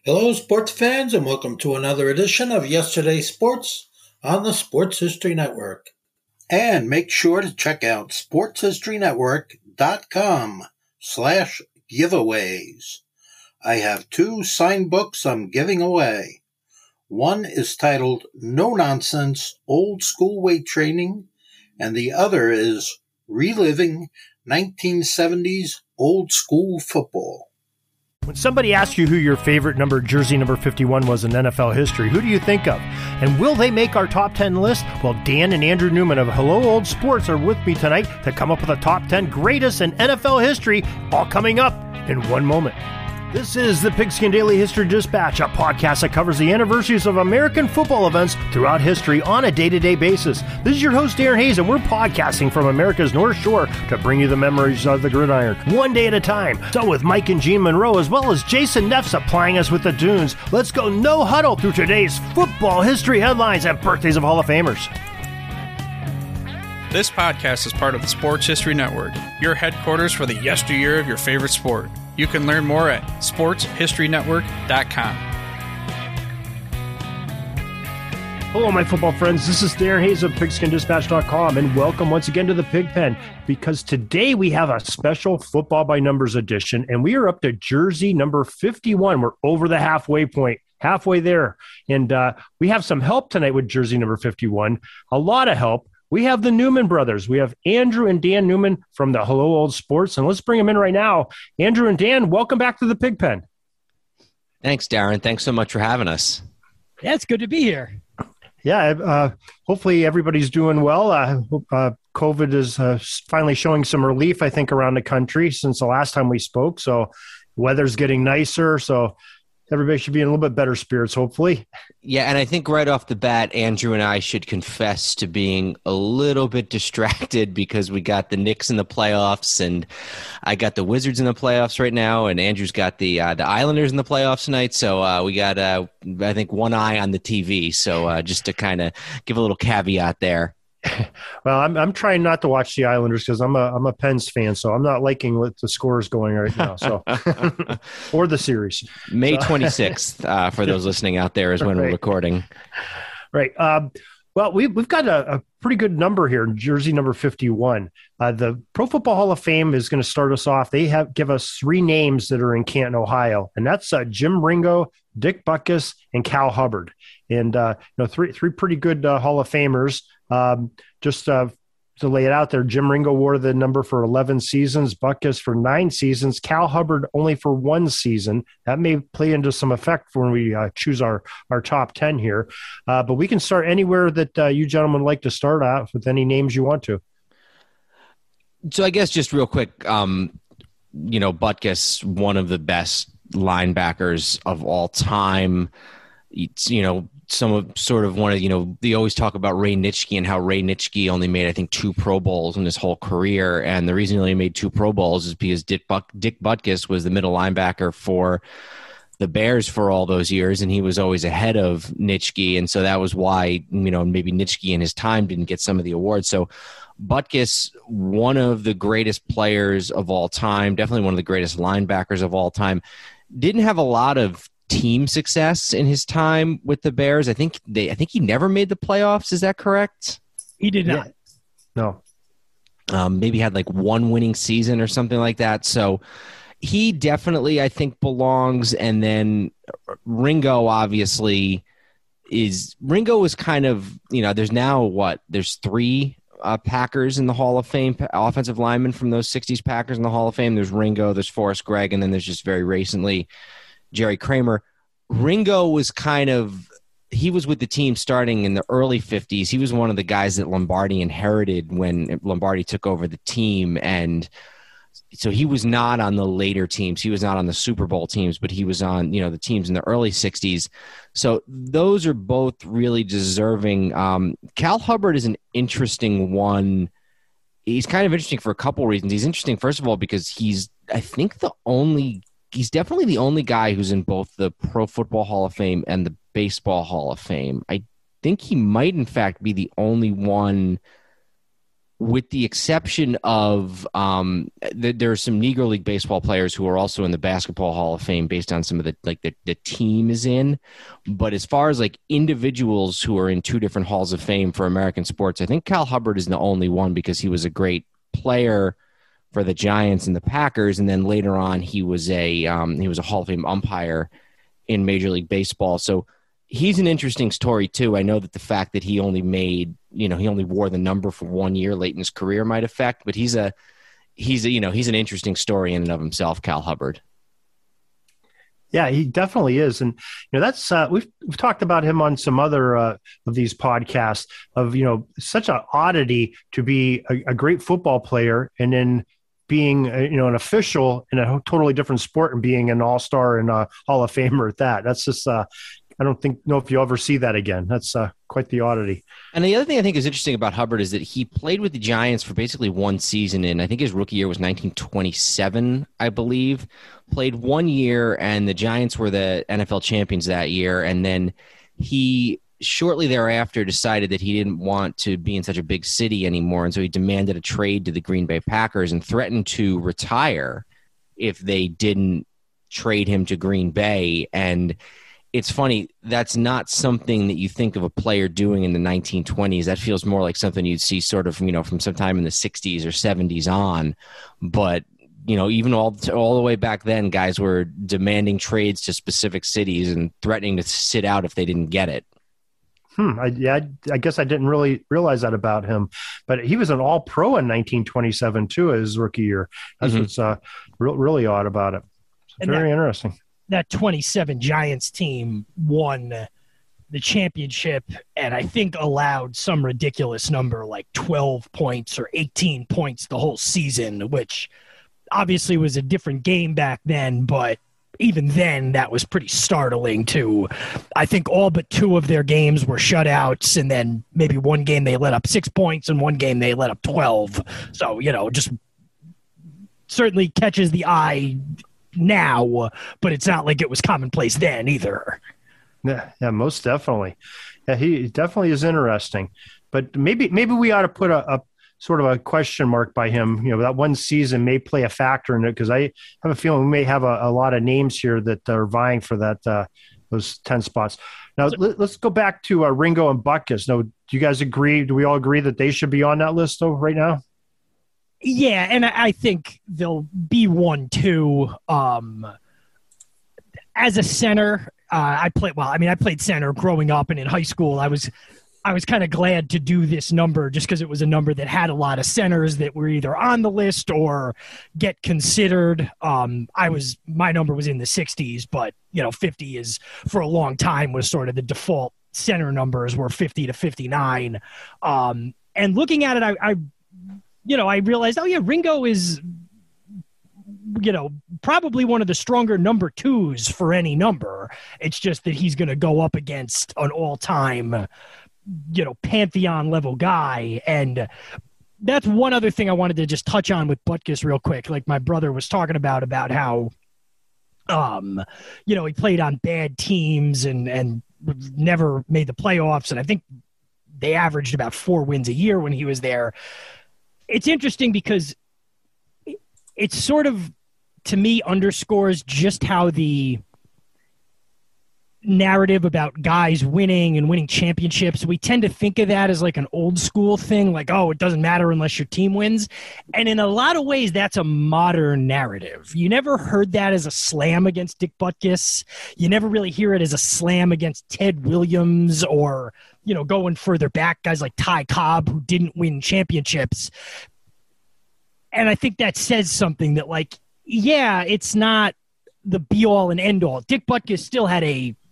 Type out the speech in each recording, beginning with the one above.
Hello, sports fans, and welcome to another edition of Yesterday's Sports on the Sports History Network. And make sure to check out sportshistorynetwork.com/giveaways. I have two signed books I'm giving away. One is titled No Nonsense Old School Weight Training, and the other is Reliving 1970s Old School Football. When somebody asks you who your favorite jersey number 51 was in NFL history, who do you think of? And will they make our top 10 list? Well, Dan and Andrew Newman of Hello Old Sports are with me tonight to come up with a top 10 greatest in NFL history, all coming up in one moment. This is the Pigskin Daily History Dispatch, a podcast that covers the anniversaries of American football events throughout history on a day-to-day basis. This is your host, Darren Hayes, and we're podcasting from America's North Shore to bring you the memories of the gridiron, one day at a time. So with Mike and Gene Monroe, as well as Jason Neff supplying us with the tunes, let's go no huddle through today's football history headlines and birthdays of Hall of Famers. This podcast is part of the Sports History Network, your headquarters for the yesteryear of your favorite sport. You can learn more at sportshistorynetwork.com. Hello, my football friends. This is Darren Hayes of PigskinDispatch.com, and welcome once again to the Pig Pen, because today we have a special Football by Numbers edition, and we are up to jersey number 51. We're over the halfway point, halfway there, and we have some help tonight with jersey number 51, a lot of help. We have the Newman brothers. We have Andrew and Dan Newman from the Hello Old Sports, and let's bring them in right now. Andrew and Dan, welcome back to the Pig Pen. Thanks, Darren. Thanks so much for having us. Yeah, it's good to be here. Yeah, hopefully everybody's doing well. COVID is finally showing some relief, I think, around the country since the last time we spoke. So weather's getting nicer, so everybody should be in a little bit better spirits, hopefully. Yeah, and I think right off the bat, Andrew and I should confess to being a little bit distracted because we got the Knicks in the playoffs, and I got the Wizards in the playoffs right now, and Andrew's got the Islanders in the playoffs tonight. So we got, I think, one eye on the TV. So just to kind of give a little caveat there. Well, I'm trying not to watch the Islanders because I'm a Pens fan, so I'm not liking what the score is going right now. So, or the series. May 26th for those listening out there is when we're recording. Right. Well, we've got a pretty good number here, jersey number 51. The Pro Football Hall of Fame is going to start us off. They give us three names that are in Canton, Ohio, and that's Jim Ringo, Dick Butkus, and Cal Hubbard. And three pretty good Hall of Famers. Just to lay it out there, Jim Ringo wore the number for 11 seasons, Butkus for 9 seasons, Cal Hubbard only for 1 season. That may play into some effect when we choose our top 10 here. But we can start anywhere that you gentlemen like to start out with any names you want to. So I guess just real quick, Butkus, one of the best linebackers of all time. It's, they always talk about Ray Nitschke and how Ray Nitschke only made, I think, 2 Pro Bowls in his whole career. And the reason he only made 2 Pro Bowls is because Dick Butkus was the middle linebacker for the Bears for all those years, and he was always ahead of Nitschke. And so that was why, maybe Nitschke in his time didn't get some of the awards. So Butkus, one of the greatest players of all time, definitely one of the greatest linebackers of all time, didn't have a lot of team success in his time with the Bears. I think he never made the playoffs. Is that correct? He did not. No. Maybe had like 1 winning season or something like that. So he definitely, I think, belongs. And then Ringo obviously is kind of, there's 3 Packers in the Hall of Fame, offensive linemen from those 60s Packers in the Hall of Fame. There's Ringo, there's Forrest Gregg, and then there's just very recently Jerry Kramer. Ringo was he was with the team starting in the early 50s. He was one of the guys that Lombardi inherited when Lombardi took over the team. And so he was not on the later teams. He was not on the Super Bowl teams, but he was on, the teams in the early 60s. So those are both really deserving. Cal Hubbard is an interesting one. He's kind of interesting for a couple reasons. He's interesting, first of all, because he's definitely the only guy who's in both the Pro Football Hall of Fame and the Baseball Hall of Fame. I think he might, in fact, be the only one with the exception of there are some Negro League baseball players who are also in the Basketball Hall of Fame based on some of the team is in. But as far as like individuals who are in two different halls of fame for American sports, I think Cal Hubbard is the only one because he was a great player for the Giants and the Packers, and then later on he was a Hall of Fame umpire in Major League Baseball. So he's an interesting story too. I know that the fact that he only wore the number for 1 year late in his career might affect, but he's an interesting story in and of himself, Cal Hubbard. Yeah, he definitely is. And, that's, we've talked about him on some other of these podcasts of, such an oddity to be a great football player and then being, an official in a totally different sport and being an all-star and a Hall of Famer at that. That's just, I don't know if you'll ever see that again. That's quite the oddity. And the other thing I think is interesting about Hubbard is that he played with the Giants for basically one season, and I think his rookie year was 1927, I believe. Played 1 year, and the Giants were the NFL champions that year. And then he shortly thereafter decided that he didn't want to be in such a big city anymore, and so he demanded a trade to the Green Bay Packers and threatened to retire if they didn't trade him to Green Bay. And it's funny, that's not something that you think of a player doing in the 1920s. That feels more like something you'd see sort of, from sometime in the 60s or 70s on. But, even all the way back then, guys were demanding trades to specific cities and threatening to sit out if they didn't get it. I guess I didn't really realize that about him. But he was an all-pro in 1927, too, his rookie year. That's what's really odd about it. It's very interesting. That 27 Giants team won the championship and I think allowed some ridiculous number like 12 points or 18 points the whole season, which obviously was a different game back then, but even then that was pretty startling too. I think all but two of their games were shutouts, and then maybe one game they let up 6 points and one game they let up 12. So, just certainly catches the eye now, but it's not like it was commonplace then either. Yeah, most definitely. Yeah, he definitely is interesting. But maybe we ought to put a sort of a question mark by him. That one season may play a factor in it because I have a feeling we may have a lot of names here that are vying for that those 10 spots. Now, let's go back to Ringo and Butkus. Now, do you guys agree? Do we all agree that they should be on that list though right now? Yeah, and I think they'll be 1, 2. As a center, I played center growing up, and in high school, I was kind of glad to do this number just because it was a number that had a lot of centers that were either on the list or get considered. My number was in the 60s, but 50 is for a long time was sort of the default center numbers were 50 to 59. And looking at it, I realized, Ringo is, probably one of the stronger number twos for any number. It's just that he's going to go up against an all-time, Pantheon level guy. And that's one other thing I wanted to just touch on with Butkus real quick. Like my brother was talking about how, he played on bad teams and never made the playoffs. And I think they averaged about 4 wins a year when he was there. It's interesting because it sort of, to me, underscores just how the narrative about guys winning and winning championships, we tend to think of that as like an old school thing, like, oh, it doesn't matter unless your team wins. And in a lot of ways, that's a modern narrative. You never heard that as a slam against Dick Butkus. You never really hear it as a slam against Ted Williams or, going further back, guys like Ty Cobb who didn't win championships. And I think that says something that, like, yeah, it's not the be-all and end-all. Dick Butkus still had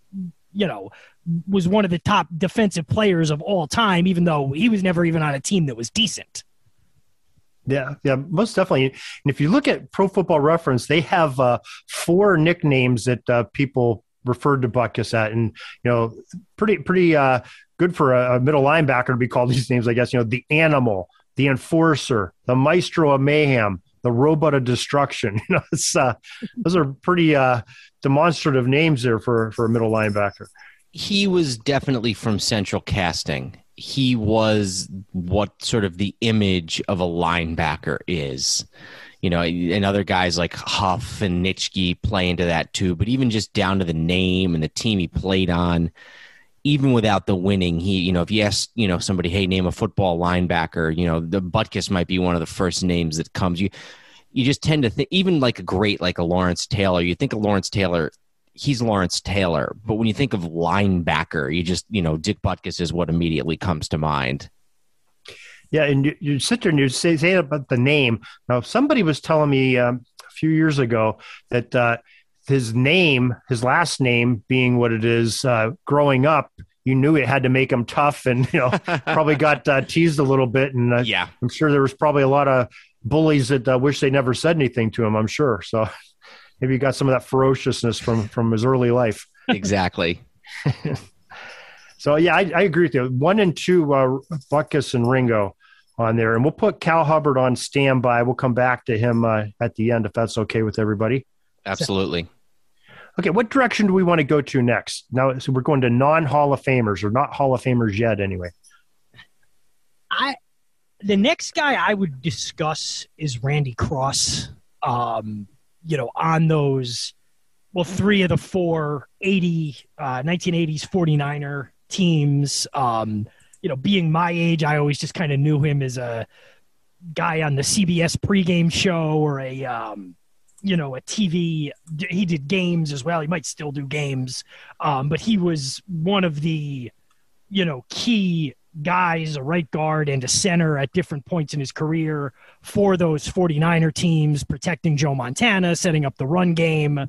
was one of the top defensive players of all time, even though he was never even on a team that was decent. Yeah, most definitely. And if you look at Pro Football Reference, they have 4 nicknames that people referred to Butkus at, and pretty good for a middle linebacker to be called these names, I guess. The Animal, the Enforcer, the Maestro of Mayhem, the Robot of Destruction. Those are pretty demonstrative names there for a middle linebacker. He was definitely from Central Casting, he was what sort of the image of a linebacker is. You know, and other guys like Huff and Nitschke play into that too. But even just down to the name and the team he played on, even without the winning, he, you know, if you ask, you know, somebody, hey, name a football linebacker, you know, the Butkus might be one of the first names that comes. You just tend to think, even like a Lawrence Taylor, you think of Lawrence Taylor, he's Lawrence Taylor. But when you think of linebacker, you just, you know, Dick Butkus is what immediately comes to mind. Yeah, and you sit there and you say about the name. Now, somebody was telling me a few years ago that his last name being what it is, growing up, you knew it had to make him tough, and you know probably got teased a little bit. And yeah, I'm sure there was probably a lot of bullies that wish they never said anything to him. I'm sure. So maybe he got some of that ferociousness from his early life. Exactly. So yeah, I agree with you. 1 and 2, Butkus and Ringo on there, and we'll put Cal Hubbard on standby. We'll come back to him at the end if that's okay with everybody. Absolutely. Okay, what direction do we want to go to next? Now, so we're going to non-Hall of Famers, or not Hall of Famers yet, anyway. The next guy I would discuss is Randy Cross. You know, on those, 3 of the 4 1980s 49er teams. You know, being my age, I always just kind of knew him as a guy on the CBS pregame show or a TV. He did games as well. He might still do games, but he was one of the, key guys, a right guard and a center at different points in his career for those 49er teams, protecting Joe Montana, setting up the run game.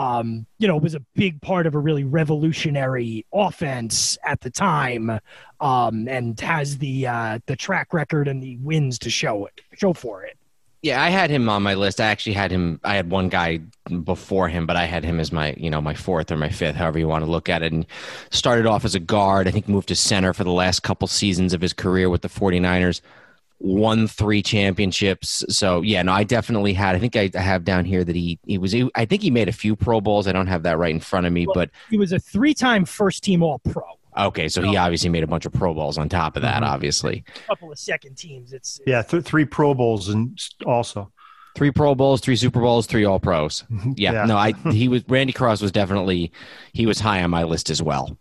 Was a big part of a really revolutionary offense at the time, and has the track record and the wins to show for it. Yeah, I had him on my list. I had one guy before him, but I had him as my, my fourth or my fifth, however you want to look at it. And started off as a guard. I think moved to center for the last couple seasons of his career with the 49ers. Won 3 championships. So, yeah, no, I definitely had. I think I have down here that I think he made a few Pro Bowls. I don't have that right in front of me, but he was a 3-time first-team All-Pro. Okay, so he obviously made a bunch of Pro Bowls on top of that, obviously. A couple of second teams. It's 3 Pro Bowls and also 3 Pro Bowls, 3 Super Bowls, 3 All Pros. Yeah. No, Randy Cross was definitely, he was high on my list as well.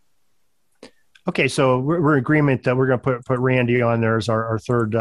Okay, so we're in agreement that we're going to put Randy on there as our third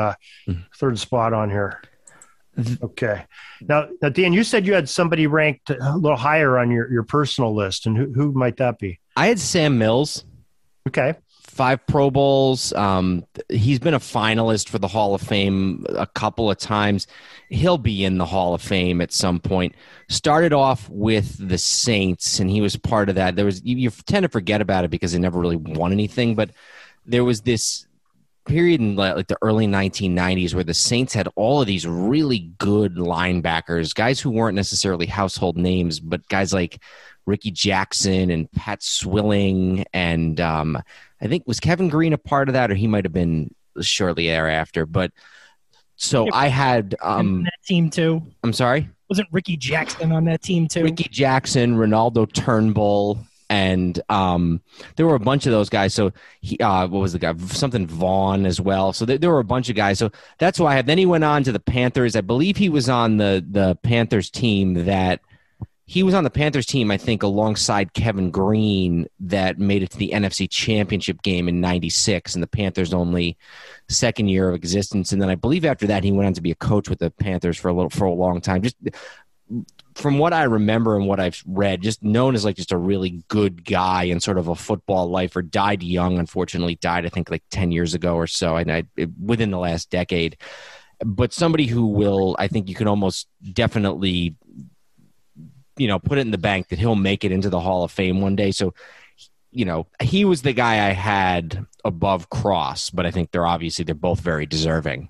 spot on here. Okay. Now, Dan, you said you had somebody ranked a little higher on your personal list, and who might that be? I had Sam Mills. Okay. 5 Pro Bowls. He's been a finalist for the Hall of Fame a couple of times. He'll be in the Hall of Fame at some point. Started off with the Saints, and he was part of that. You tend to forget about it because they never really won anything, but there was this period in like the early 1990s where the Saints had all of these really good linebackers, guys who weren't necessarily household names, but guys like Ricky Jackson and Pat Swilling, and I think was Kevin Green a part of that, or he might have been shortly thereafter. But so I had that team too. I'm sorry, wasn't Ricky Jackson on that team too? Ricky Jackson, Ronaldo Turnbull, and there were a bunch of those guys. So he, what was the guy? Something Vaughn as well. So there were a bunch of guys. So that's who I have. Then he went on to the Panthers. I believe he was on the Panthers team that. He was on the Panthers team, I think, alongside Kevin Green that made it to the NFC Championship game in '96, and the Panthers' only second year of existence. And then I believe after that, he went on to be a coach with the Panthers for a long time. Just from what I remember and what I've read, just known as like just a really good guy and sort of a football lifer. Died young, unfortunately. Died, I think, like 10 years ago or so, and within the last decade. But somebody who will, I think, you can almost definitely. Put it in the bank that he'll make it into the Hall of Fame one day. So, he was the guy I had above Cross, but I think they're both very deserving.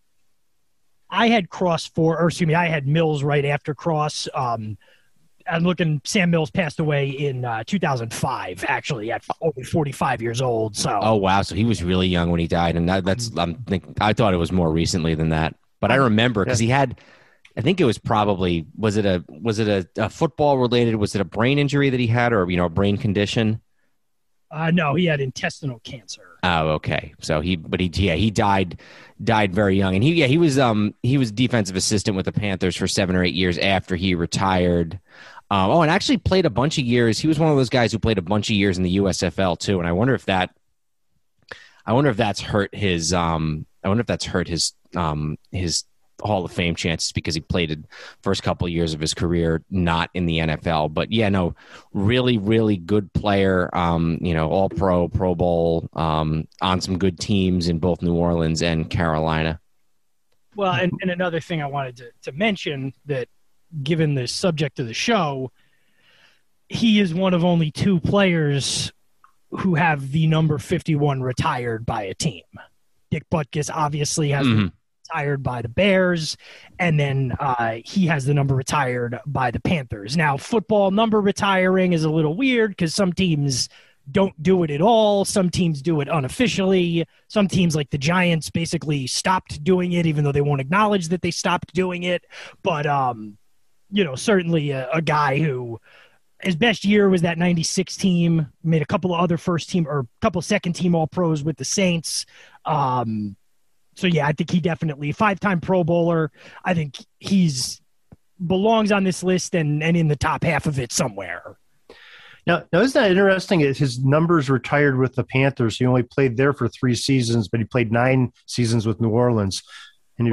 I had I had Mills right after Cross. I'm looking, Sam Mills passed away in 2005, actually, at over 45 years old. So. Oh, wow. So he was really young when he died. And I thought it was more recently than that, but I remember because he had, I think it was probably, was it a football related? Was it a brain injury that he had, or, a brain condition? No, he had intestinal cancer. Oh, okay. So he died very young, and he was defensive assistant with the Panthers for 7 or 8 years after he retired. And actually played a bunch of years. He was one of those guys who played a bunch of years in the USFL too. And I wonder if that's hurt his his Hall of Fame chances, because he played the first couple of years of his career not in the NFL. But yeah, no, really, really good player. All pro, Pro Bowl, on some good teams in both New Orleans and Carolina. Well, and another thing I wanted to mention, that given the subject of the show, he is one of only 2 players who have the number 51 retired by a team. Dick Butkus obviously has retired by the Bears, and then he has the number retired by the Panthers. Now, football number retiring is a little weird because some teams don't do it at all. Some teams do it unofficially. Some teams, like the Giants, basically stopped doing it, even though they won't acknowledge that they stopped doing it. But, certainly a guy who his best year was that 96 team, made a couple of other first team or a couple of second team all pros with the Saints. So yeah, I think he definitely 5-time Pro Bowler. I think he's belongs on this list and in the top half of it somewhere. Now, isn't that interesting? His numbers retired with the Panthers. He only played there for 3 seasons, but he played 9 seasons with New Orleans. And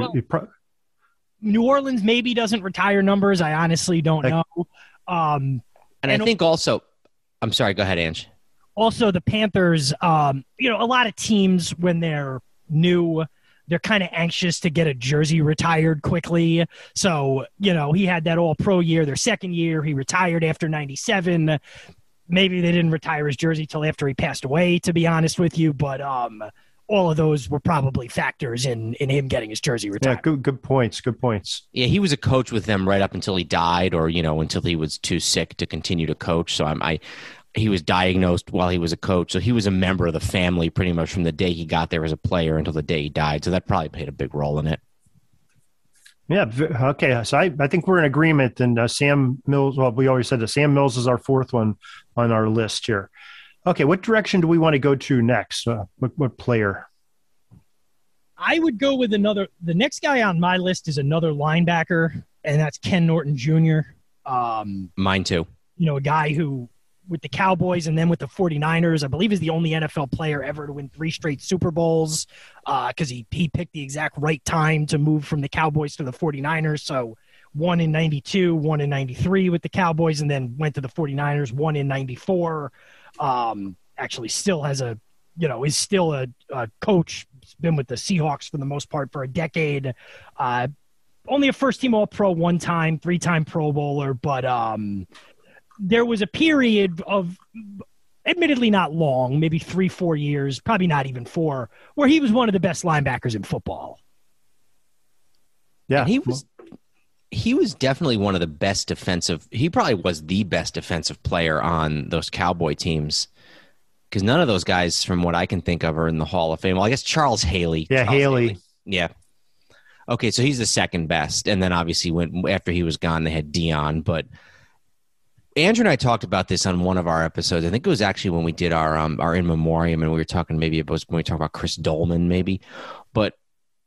New Orleans maybe doesn't retire numbers. I honestly don't know. And I think also, I'm sorry, go ahead, Ange. Also, the Panthers, a lot of teams, when they're new, they're kind of anxious to get a jersey retired quickly. So, he had that all-pro year. Their second year, he retired after 97. Maybe they didn't retire his jersey till after he passed away, to be honest with you. But all of those were probably factors in him getting his jersey retired. Yeah, good points. Good points. Yeah, he was a coach with them right up until he died, or until he was too sick to continue to coach. So he was diagnosed while he was a coach, so he was a member of the family pretty much from the day he got there as a player until the day he died. So that probably played a big role in it. Yeah. Okay. So I think we're in agreement. And Sam Mills. Well, we always said that Sam Mills is our 4th one on our list here. Okay, what direction do we want to go to next? What player? I would go with the next guy on my list is another linebacker, and that's Ken Norton Jr. Mine too. A guy who, with the Cowboys and then with the 49ers, I believe is the only NFL player ever to win 3 straight Super Bowls, because he picked the exact right time to move from the Cowboys to the 49ers. So 1 in 92, 1 in 93 with the Cowboys, and then went to the 49ers, 1 in 94. Actually still has is still a coach, been with the Seahawks for the most part for a decade. Only a first team all pro 1 time, 3-time Pro Bowler, but there was a period of, admittedly not long, maybe 3-4 years, probably not even 4, where he was one of the best linebackers in football. Yeah. And he was definitely one of the best defensive. He probably was the best defensive player on those Cowboy teams, because none of those guys, from what I can think of, are in the Hall of Fame. Well, I guess Charles Haley. Yeah, Haley. Yeah. Okay, so he's the second best, and then obviously after he was gone, they had Dion. But Andrew and I talked about this on one of our episodes. I think it was actually when we did our in memoriam, and we were talking maybe about when we talked about Chris Dolman, maybe. But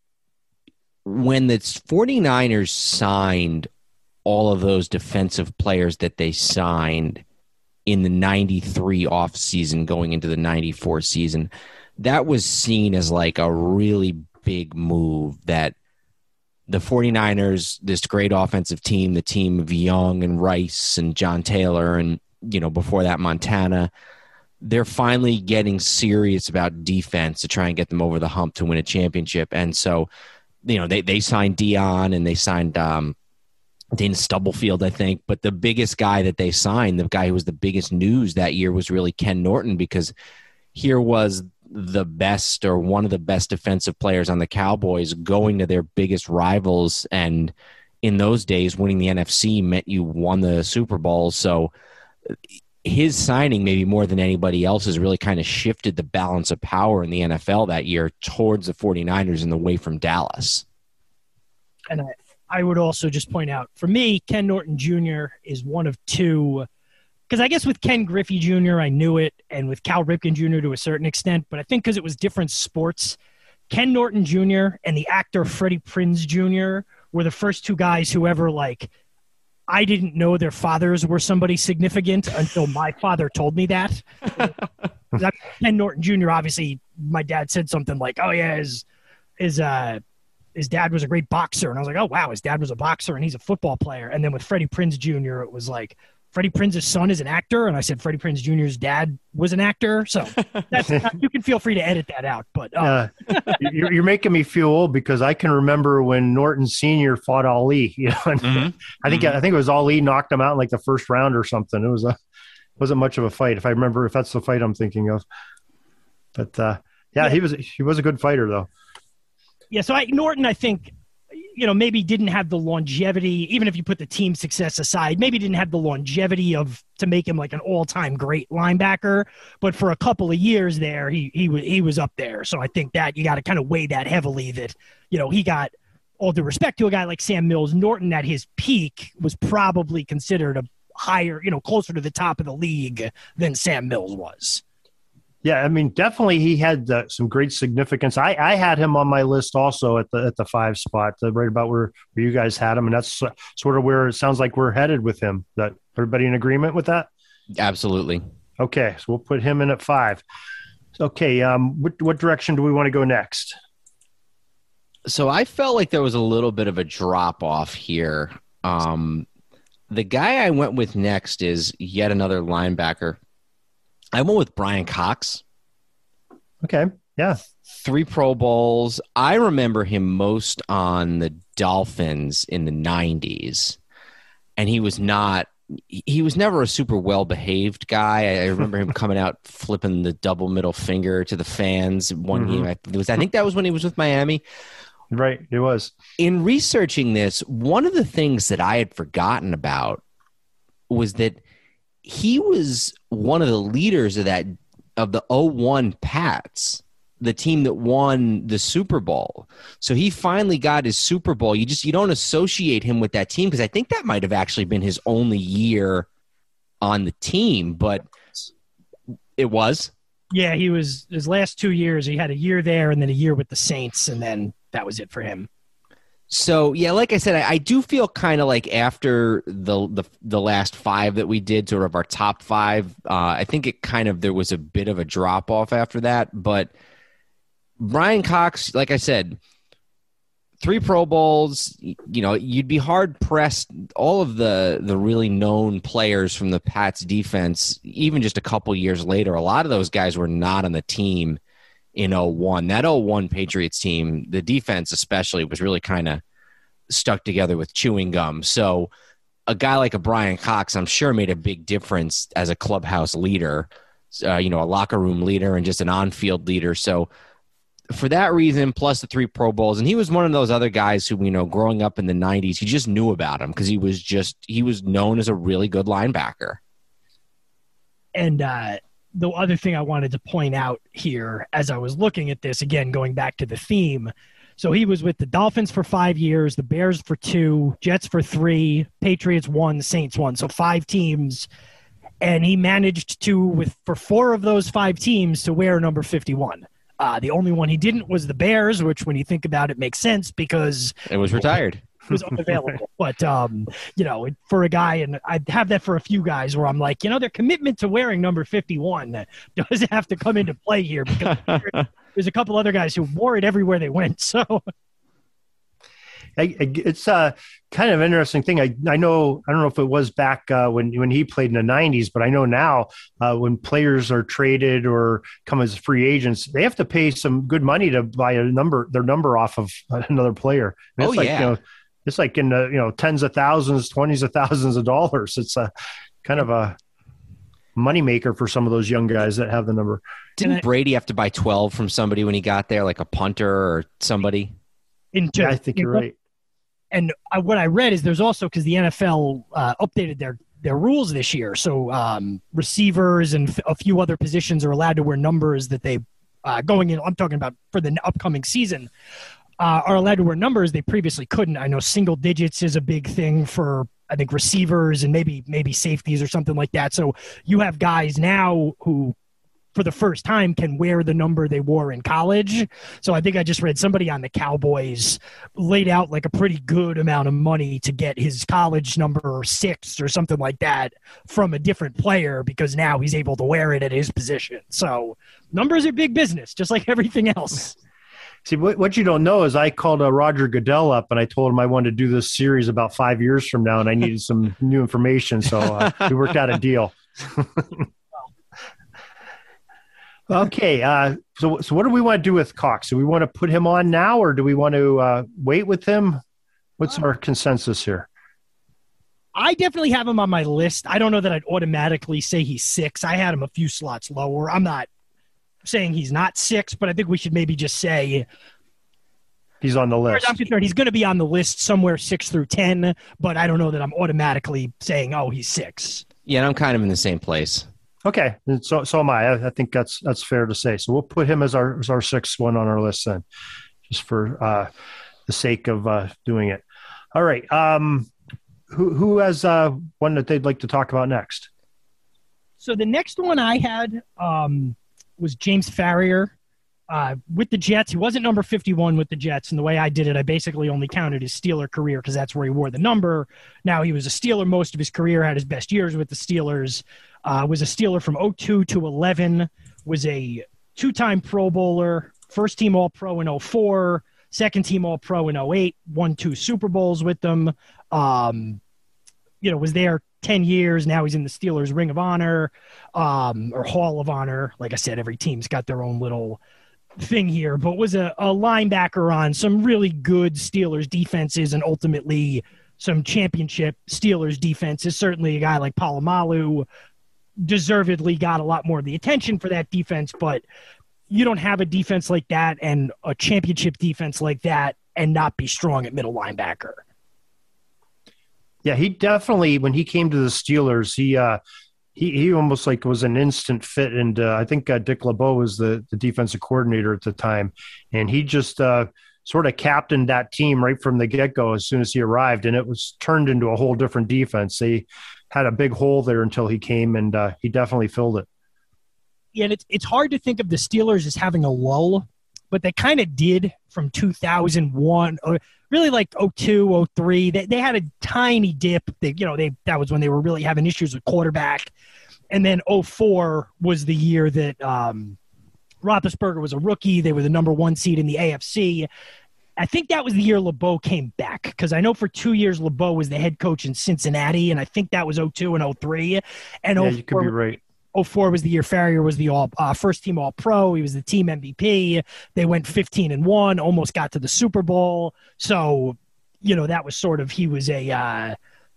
when the 49ers signed all of those defensive players that they signed in the 93 offseason going into the 94 season, that was seen as like a really big move, that the 49ers, this great offensive team, the team of Young and Rice and John Taylor and, before that Montana, they're finally getting serious about defense to try and get them over the hump to win a championship. And so, they signed Dion and they signed Dana Stubblefield, I think. But the biggest guy that they signed, the guy who was the biggest news that year, was really Ken Norton, because here was the best or one of the best defensive players on the Cowboys going to their biggest rivals. And in those days, winning the NFC meant you won the Super Bowl. So his signing, maybe more than anybody else's, really kind of shifted the balance of power in the NFL that year towards the 49ers and away from Dallas. And I would also just point out, for me, Ken Norton Jr. is one of 2 because I guess with Ken Griffey Jr., I knew it, and with Cal Ripken Jr. to a certain extent, but I think because it was different sports, Ken Norton Jr. and the actor Freddie Prinze Jr. were the first two guys who ever, like, I didn't know their fathers were somebody significant until my father told me that. Ken Norton Jr., obviously, my dad said something like, oh, yeah, his dad was a great boxer. And I was like, oh, wow, his dad was a boxer and he's a football player. And then with Freddie Prinze Jr., it was like, Freddie Prinze's son is an actor. And I said Freddie Prinze Jr.'s dad was an actor. So that's, you can feel free to edit that out. But you're making me feel old because I can remember when Norton Sr. fought Ali. You know, and I think it was Ali knocked him out in like the first round or something. It wasn't much of a fight, if that's the fight I'm thinking of. But he was a good fighter though. Yeah, so Norton, I think, maybe didn't have the longevity, even if you put the team success aside, maybe didn't have the longevity to make him like an all-time great linebacker. But for a couple of years there, he was up there. So I think that you got to kind of weigh that heavily that, he got, all due respect to a guy like Sam Mills, Norton at his peak was probably considered a higher, closer to the top of the league than Sam Mills was. Yeah, I mean, definitely he had some great significance. I had him on my list also at the 5 spot, right about where you guys had him, and that's sort of where it sounds like we're headed with him. That everybody in agreement with that? Absolutely. Okay, so we'll put him in at 5. Okay, what direction do we want to go next? So I felt like there was a little bit of a drop off here. The guy I went with next is yet another linebacker. I went with Brian Cox. Okay, yeah. 3 Pro Bowls. I remember him most on the Dolphins in the 90s, and he was never a super well-behaved guy. I remember him coming out flipping the double middle finger to the fans one game. I think that was when he was with Miami. Right, it was. In researching this, one of the things that I had forgotten about was that he was one of the leaders of the 01 Pats, the team that won the Super Bowl. So he finally got his Super Bowl. You don't associate him with that team because I think that might have actually been his only year on the team, but it was. Yeah, he was his last 2 years. He had a year there and then a year with the Saints, and then that was it for him. So, yeah, like I said, I do feel kind of like after the last 5 that we did, sort of our top 5, I think there was a bit of a drop-off after that. But Brian Cox, like I said, 3 Pro Bowls, you'd be hard-pressed. All of the really known players from the Pats defense, even just a couple years later, a lot of those guys were not on the team in 01. That 01 Patriots team, the defense especially, was really kind of stuck together with chewing gum. So a guy like a Brian Cox, I'm sure, made a big difference as a clubhouse leader, a locker room leader and just an on-field leader. So for that reason, plus the 3 Pro Bowls, and he was one of those other guys who, growing up in the 90s, you just knew about him because he was known as a really good linebacker. And the other thing I wanted to point out here as I was looking at this, again, going back to the theme. So he was with the Dolphins for 5 years, the Bears for 2, Jets for 3, Patriots 1, Saints 1. So 5 teams. And he managed for 4 of those 5 teams to wear number 51. The only one he didn't was the Bears, which when you think about it makes sense because it was retired. Was unavailable. But, for a guy, and I have that for a few guys where I'm like, their commitment to wearing number 51 does have to come into play here because there's a couple other guys who wore it everywhere they went. So it's a kind of interesting thing. I don't know if it was back when he played in the 90s, but I know now when players are traded or come as free agents, they have to pay some good money to buy their number off of another player. And it's like in the tens of thousands, 20s of thousands of dollars. It's a kind of a moneymaker for some of those young guys that have the number. Didn't Brady have to buy 12 from somebody when he got there, like a punter or somebody? I think you're right. And what I read is there's also, because the NFL updated their rules this year, so receivers and a few other positions are allowed to wear numbers that they going in. I'm talking about for the upcoming season. Are allowed to wear numbers they previously couldn't. I know single digits is a big thing for I think receivers and maybe safeties or something like that. So you have guys now who, for the first time, can wear the number they wore in college. So I think I just read somebody on the Cowboys laid out like a pretty good amount of money to get his college number 6 or something like that from a different player, because now he's able to wear it at his position. So numbers are big business, just like everything else. See, what you don't know is I called Roger Goodell up and I told him I wanted to do this series about 5 years from now and I needed some new information. So we worked out a deal. Okay. So what do we want to do with Cox? Do we want to put him on now or do we want to wait with him? What's our consensus here? I definitely have him on my list. I don't know that I'd automatically say he's 6. I had him a few slots lower. I'm not saying he's not 6, but I think we should maybe just say he's on the list. As far as I'm concerned, he's going to be on the list somewhere 6 through 10, but I don't know that I'm automatically saying, oh, he's 6. Yeah, and I'm kind of in the same place. Okay, and so am I. I think that's fair to say. So we'll put him as our 6th one on our list then, just for the sake of doing it. All right. Who has one that they'd like to talk about next? So the next one I had was James Farrior with the Jets. He wasn't number 51 with the Jets, and the way I did it, I basically only counted his Steeler career because that's where he wore the number. Now, he was a Steeler most of his career, had his best years with the Steelers, was a Steeler from 02 to 11, was a 2-time Pro Bowler, first-team All-Pro in 04, second-team All-Pro in 08, won 2 Super Bowls with them, was there 10 years. Now he's in the Steelers Ring of Honor or Hall of Honor. Like I said, every team's got their own little thing here, but was a linebacker on some really good Steelers defenses and ultimately some championship Steelers defenses. Certainly a guy like Polamalu deservedly got a lot more of the attention for that defense, but you don't have a defense like that and a championship defense like that and not be strong at middle linebacker. Yeah, he definitely, when he came to the Steelers, he almost like was an instant fit. And I think Dick LeBeau was the defensive coordinator at the time. And he just sort of captained that team right from the get-go as soon as he arrived. And it was turned into a whole different defense. They had a big hole there until he came, and he definitely filled it. Yeah, and it's hard to think of the Steelers as having a lull, but they kind of did from 2001 or really like 02, 03. They had a tiny dip. That was when they were really having issues with quarterback. And then 04 was the year that Roethlisberger was a rookie. They were the number 1 seed in the AFC. I think that was the year LeBeau came back, because I know for 2 years LeBeau was the head coach in Cincinnati, and I think that was 02 and 03. And yeah, you could be right. 04 was the year Farrior was the first-team All-Pro. He was the team MVP. They went 15-1, almost got to the Super Bowl. So, that was sort of, he was the, I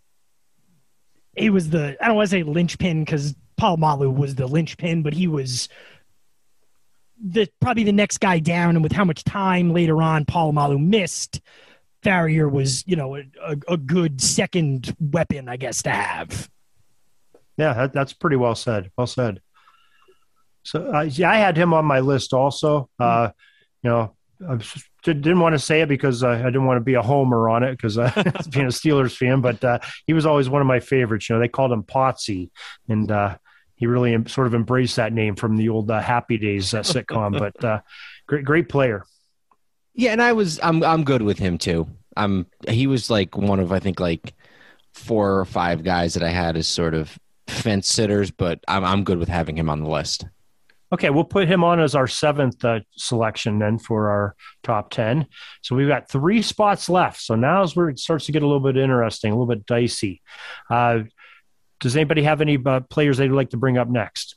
don't want to say linchpin because Polamalu was the linchpin, but he was probably the next guy down. And with how much time later on Polamalu missed, Farrior was, a good second weapon, I guess, to have. Yeah, that's pretty well said. Well said. So, I had him on my list also. I didn't want to say it because I didn't want to be a homer on it because being a Steelers fan, but he was always one of my favorites. They called him Potsy, and he really sort of embraced that name from the old Happy Days sitcom. But great player. Yeah, and I'm good with him too. He was like one of, I think, like 4 or 5 guys that I had as sort of fence sitters, but I'm good with having him on the list. Okay, we'll put him on as our 7th selection then for our top 10. So we've got 3 spots left. So now is where it starts to get a little bit interesting, a little bit dicey. Does anybody have any players they'd like to bring up next?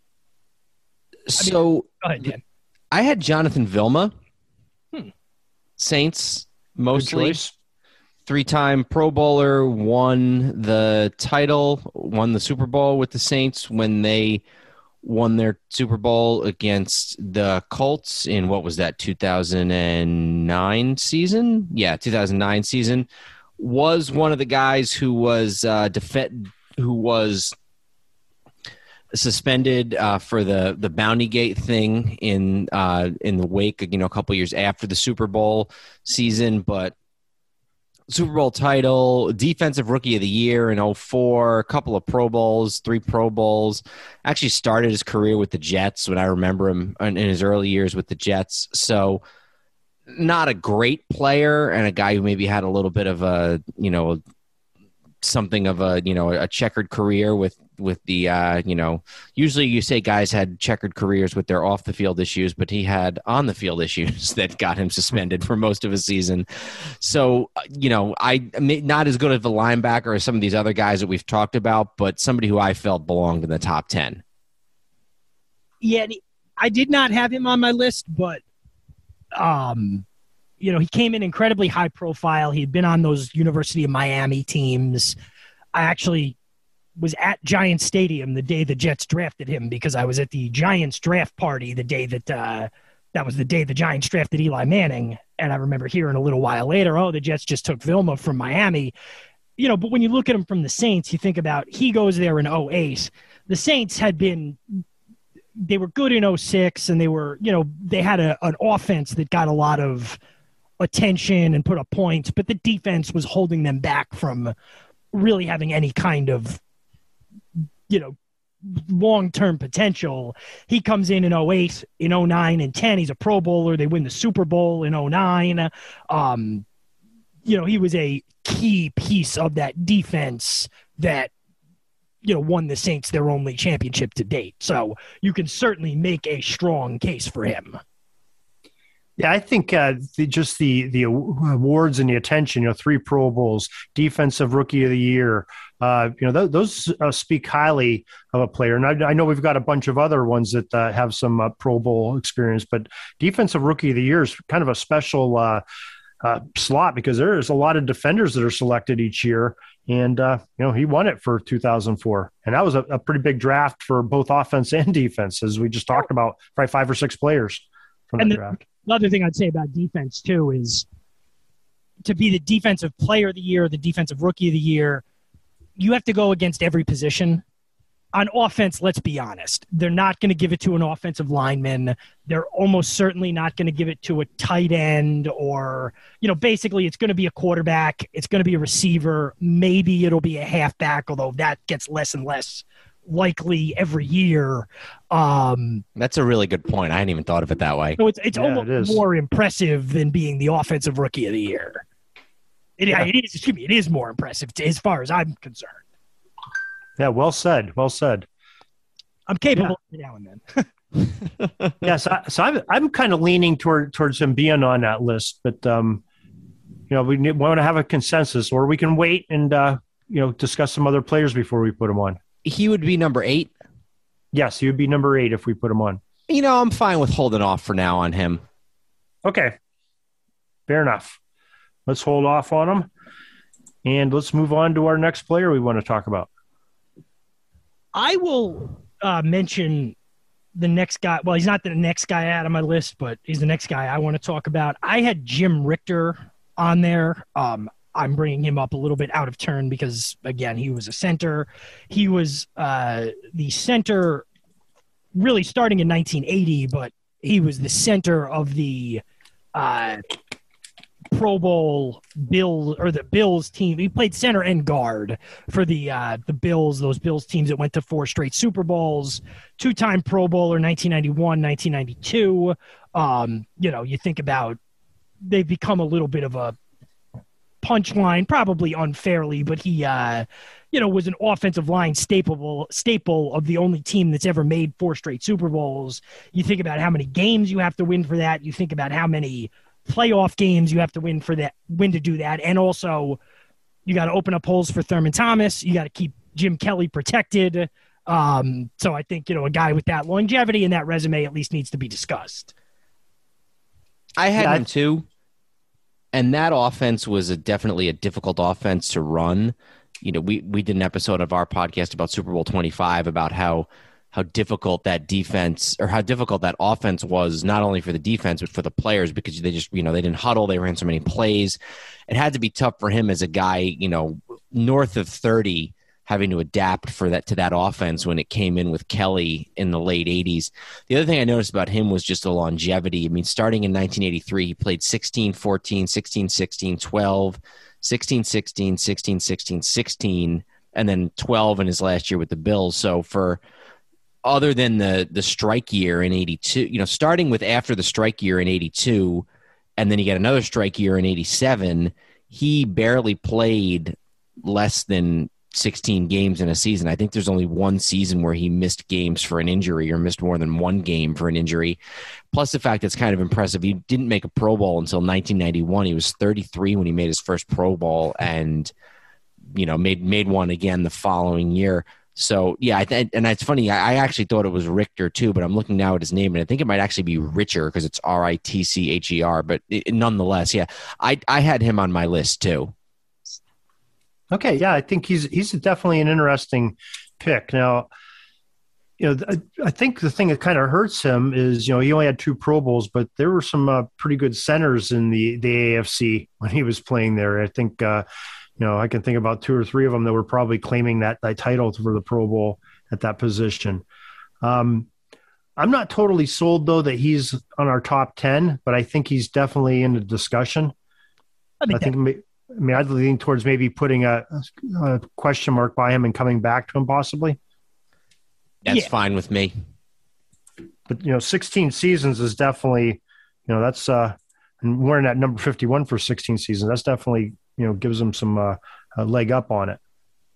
So go ahead, Dan. I had Jonathan Vilma, Saints mostly. 3-time Pro Bowler, won the title, won the Super Bowl with the Saints when they won their Super Bowl against the Colts in, what was that, 2009 season? Yeah, 2009 season. Was one of the guys who was suspended for the Bountygate thing in the wake, a couple years after the Super Bowl season, but Super Bowl title, defensive rookie of the year in 2004, a couple of Pro Bowls, 3 Pro Bowls. Actually started his career with the Jets when I remember him in his early years with the Jets. So not a great player, and a guy who maybe had a little bit of a, something of a, a checkered career with the, usually you say guys had checkered careers with their off the field issues, but he had on the field issues that got him suspended for most of his season. So, I not as good of a linebacker as some of these other guys that we've talked about, but somebody who I felt belonged in the top 10. Yeah, I did not have him on my list, but he came in incredibly high profile. He'd been on those University of Miami teams. I actually was at Giants Stadium the day the Jets drafted him because I was at the Giants draft party the day that was the day the Giants drafted Eli Manning. And I remember hearing a little while later, the Jets just took Vilma from Miami. But when you look at him from the Saints, you think about he goes there in 2008. The Saints they were good in 2006, and they had an offense that got a lot of attention and put up points, but the defense was holding them back from really having any kind of long-term potential. He comes in 2008, in 2009 and 10. He's a Pro Bowler. They win the Super Bowl in 2009. He was a key piece of that defense that, won the Saints their only championship to date. So you can certainly make a strong case for him. Yeah, I think the awards and the attention, 3 Pro Bowls, defensive rookie of the year, those speak highly of a player. And I know we've got a bunch of other ones that have some Pro Bowl experience, but defensive rookie of the year is kind of a special slot because there's a lot of defenders that are selected each year. And, he won it for 2004. And that was a pretty big draft for both offense and defense, as we just talked about, probably 5 or 6 players from that draft. Another thing I'd say about defense, too, is to be the defensive player of the year, the defensive rookie of the year, you have to go against every position. On offense, let's be honest. They're not going to give it to an offensive lineman. They're almost certainly not going to give it to a tight end or, basically it's going to be a quarterback. It's going to be a receiver. Maybe it'll be a halfback, although that gets less and less likely every year. That's a really good point. I hadn't even thought of it that way. So it's almost more impressive than being the offensive rookie of the year. It is more impressive as far as I'm concerned. Yeah, well said. Well said. I'm capable every now and then. Yes, so I'm kind of leaning towards him being on that list, but we want to have a consensus, or we can wait and discuss some other players before we put him on. He would be number 8. Yes, he would be number 8 if we put him on. I'm fine with holding off for now on him. Okay, fair enough. Let's hold off on him, and let's move on to our next player we want to talk about. I will mention the next guy. Well, he's not the next guy out of my list, but he's the next guy I want to talk about. I had Jim Richter on there. I'm bringing him up a little bit out of turn because, again, he was a center. He was the center really starting in 1980, but he was the center of the Pro Bowl the Bills team. He played center and guard for the Bills, those Bills teams that went to 4 straight Super Bowls, 2-time Pro Bowler, 1991, 1992. You think about, they've become a little bit of a punchline, probably unfairly, but he was an offensive line staple of the only team that's ever made 4 straight Super Bowls. You think about how many games you have to win for that. You think about how many playoff games you have to win to do that. And also you got to open up holes for Thurman Thomas. You got to keep Jim Kelly protected. So I think, a guy with that longevity and that resume at least needs to be discussed. I had him too. And that offense was definitely a difficult offense to run. We did an episode of our podcast about Super Bowl 25 about how difficult that defense, or how difficult that offense was, not only for the defense, but for the players, because they just, they didn't huddle. They ran so many plays. It had to be tough for him as a guy, north of 30, having to adapt to that offense when it came in with Kelly in the late 80s. The other thing I noticed about him was just the longevity. I mean, starting in 1983, he played 16-14, 16-16, 12, 16, 16, 16, 16, 16, and then 12 in his last year with the Bills. So for other than the strike year in 82, starting with after the strike year in 82, and then you get another strike year in 87, he barely played less than 16 games in a season. I think there's only one season where he missed games for an injury or missed more than one game for an injury. Plus the fact that's kind of impressive. He didn't make a Pro Bowl until 1991. He was 33 when he made his first Pro Bowl and, made one again the following year. So, yeah, and it's funny. I actually thought it was Richter, too, but I'm looking now at his name, and I think it might actually be Richer because it's Ritcher. But nonetheless, yeah, I had him on my list, too. Okay, yeah, I think he's definitely an interesting pick. Now, I think the thing that kind of hurts him is, he only had 2 Pro Bowls, but there were some pretty good centers in the AFC when he was playing there. I think, I can think about 2 or 3 of them that were probably claiming that title for the Pro Bowl at that position. I'm not totally sold, though, that he's on our top 10, but I think he's definitely in the discussion. I'd lean towards maybe putting a question mark by him and coming back to him possibly. That's fine with me. But, 16 seasons is definitely, that's and wearing that number 51 for 16 seasons, that's definitely, gives him some a leg up on it.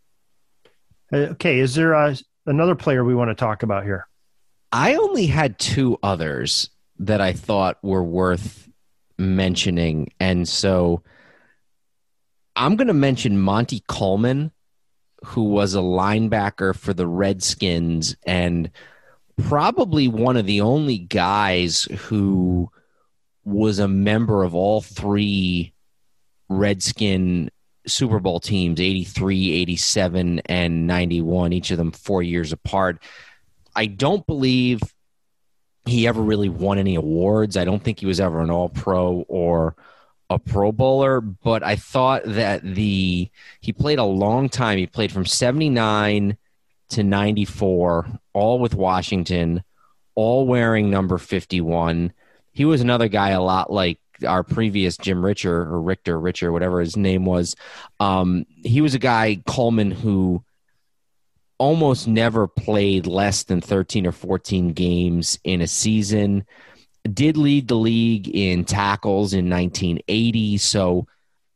Okay, is there another player we want to talk about here? I only had 2 others that I thought were worth mentioning, and so I'm going to mention Monty Coleman, who was a linebacker for the Redskins and probably one of the only guys who was a member of all 3 Redskin Super Bowl teams, 83, 87, and 91, each of them 4 years apart. I don't believe he ever really won any awards. I don't think he was ever an All-Pro or a Pro Bowler, but I thought that he played a long time. He played from 79 to 94, all with Washington, all wearing number 51. He was another guy a lot like our previous Jim Richter, whatever his name was. He was a guy, Coleman, who almost never played less than 13 or 14 games in a season. Did lead the league in tackles in 1980, so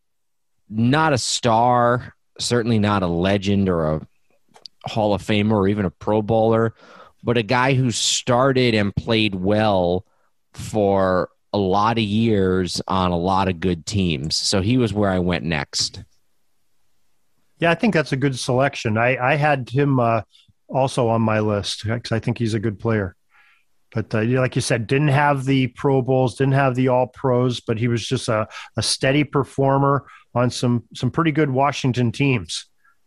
not a star, certainly not a legend or a Hall of Famer or even a Pro Bowler, but a guy who started and played well for a lot of years on a lot of good teams. So he was where I went next. Yeah, I think that's a good selection. I had him also on my list because I think he's a good player. But like you said, didn't have the Pro Bowls, didn't have the All-Pros, but he was just a steady performer on some pretty good Washington teams.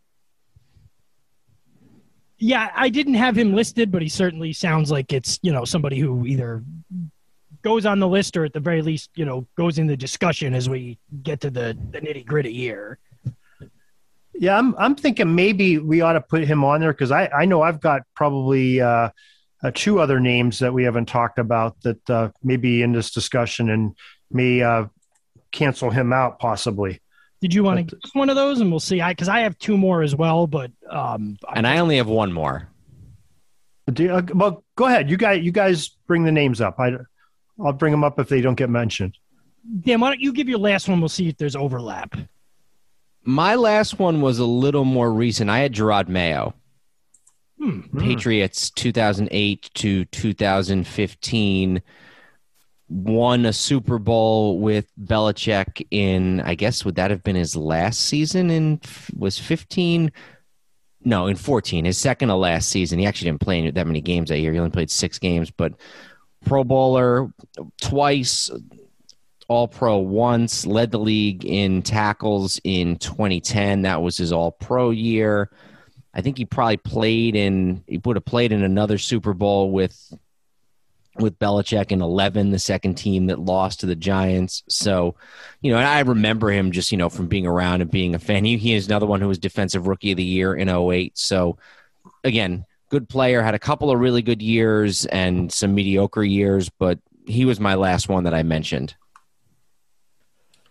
Yeah, I didn't have him listed, but he certainly sounds like it's, somebody who either goes on the list or at the very least, goes in the discussion as we get to the nitty-gritty here. Yeah, I'm thinking maybe we ought to put him on there because I know I've got probably 2 other names that we haven't talked about that may be in this discussion and may cancel him out possibly. Did you want to give one of those and we'll see? Because I have 2 more as well, but and I only have 1 more. Well, go ahead. You guys bring the names up. I'll bring them up if they don't get mentioned. Dan, why don't you give your last one? We'll see if there's overlap. My last one was a little more recent. I had Gerard Mayo. Patriots 2008 to 2015, won a Super Bowl with Belichick in, I guess, would that have been his last season? Was 15? No, in 14, his second to last season. He actually didn't play that many games that year. He only played 6 games, but Pro Bowler twice, All-Pro once, led the league in tackles in 2010. That was his All-Pro year. I think he would have played in another Super Bowl with Belichick in 11, the second team that lost to the Giants. So, and I remember him just, from being around and being a fan. He is another one who was Defensive Rookie of the Year in 2008. So, again, good player, had a couple of really good years and some mediocre years, but he was my last one that I mentioned.